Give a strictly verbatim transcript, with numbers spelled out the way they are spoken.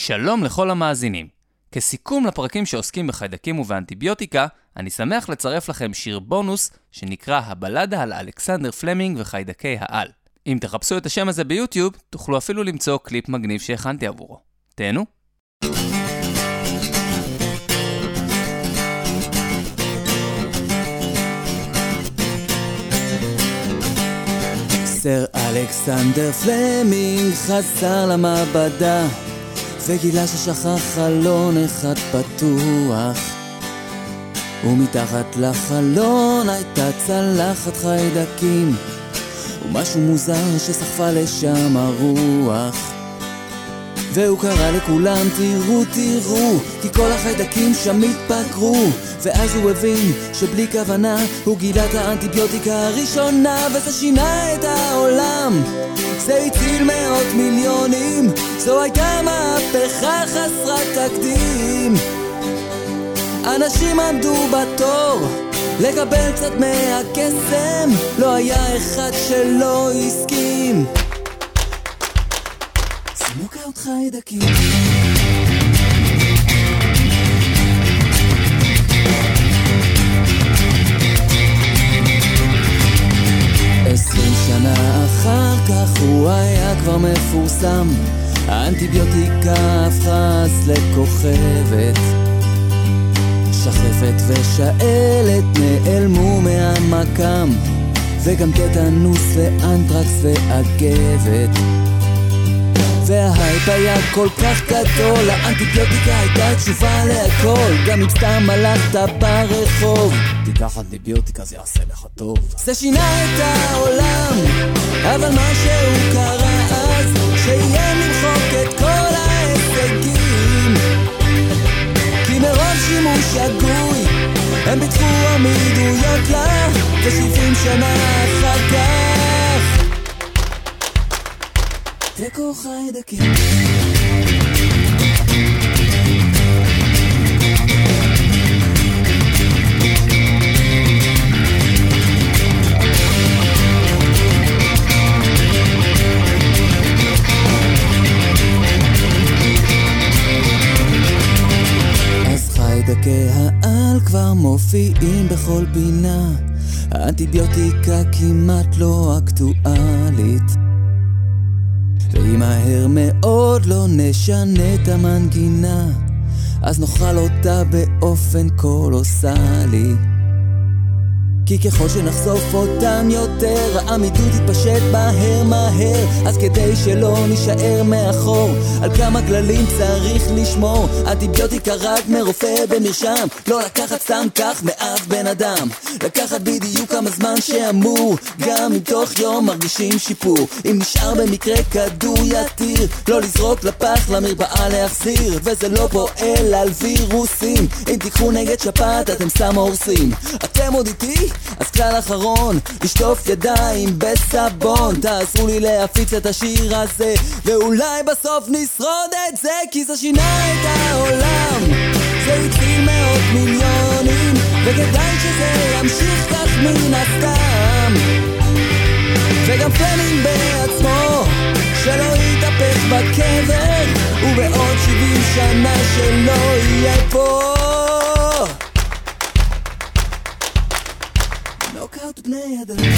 שלום לכל המאזינים. כסיכום לפרקים שעוסקים בחיידקים ובאנטיביוטיקה, אני שמח לצרף לכם שיר בונוס שנקרא הבלדה על אלכסנדר פלמינג וחיידקי העל. אם תחפשו את השם הזה ביוטיוב, תוכלו אפילו למצוא קליפ מגניב שהכנתי עבורו. תהנו. סר אלכסנדר פלמינג חזר למעבדה וגילה ששכח חלון אחד פתוח, ומתחת לחלון הייתה צלחת חיידקים ומשהו מוזר שסחפה לשם הרוח. והוא קרא לכולם תראו תראו כי כל החיידקים שם התפקרו, ואז הוא הבין שבלי כוונה הוא גילה את האנטיביוטיקה הראשונה, וזה שינה את העולם, זה הציל מאות מיליונים, זו הייתה מהפכה חסרת תקדים. אנשים עמדו בתור לקבל קצת מהקסם, לא היה אחד שלא הסכים. נוקאוט חיידקים. עשרים שנה אחר כך הוא היה כבר מפורסם, האנטיביוטיקה הפכה אז לכוכבת, שחפת ושאלת נעלמו מהמקם, וגם טטנוס ואנטרקס ואגבת. וההייפ היה כל כך גדול, האנטיביוטיקה הייתה תשובה להכל, גם אם סתם הלכת ברחוב תיקח אנטיביוטיקה זה יעשה לך טוב. זה שינה את העולם, אבל משהו קרה אז שיהיה למחוק את כל ההישגים, כי מרוב שימוש שגוי הם פיתחו עמידויות לה, ו-שבעים שנה אחר כך תיקו חיידקים. אז חיידקי העל כבר מופיעים בכל פינה, האנטיביוטיקה כמעט לא אקטואלית, ואם מהר מאוד לא נשנה את המנגינה אז נאכל אותה באופן קולוסלי, כי ככל שנחשוף אותם יותר העמידות תתפשט מהר מהר, אז כדי שלא נשאר מאחור על כמה כללים צריך לשמור, אנטיביוטיקה רק מרופא במרשם, לא לקחת סתם כך מאף בן אדם, לקחת בדיוק כמה זמן שאמור, גם אם תוך יום מרגישים שיפור, אם נשאר במקרה כדור יתיר, לא לזרוק לפח למרפאה להחזיר, וזה לא פועל על וירוסים, אם תיקחו נגד שפעת אתם סתם הורסים. אתם עוד איתי? אז כלל אחרון, לשטוף ידיים בסבון, תעזרו לי להפיץ את השיר הזה ואולי בסוף נשרוד את זה, כי זה שינה את העולם, זה הציל מאות מיליונים, וכדאי שזה ימשיך כך מן הסתם, וגם פלמינג בעצמו שלא יתהפך בקבר, ובעוד שבעים שנה שלא יהיה פה נוקאוט בני אדם.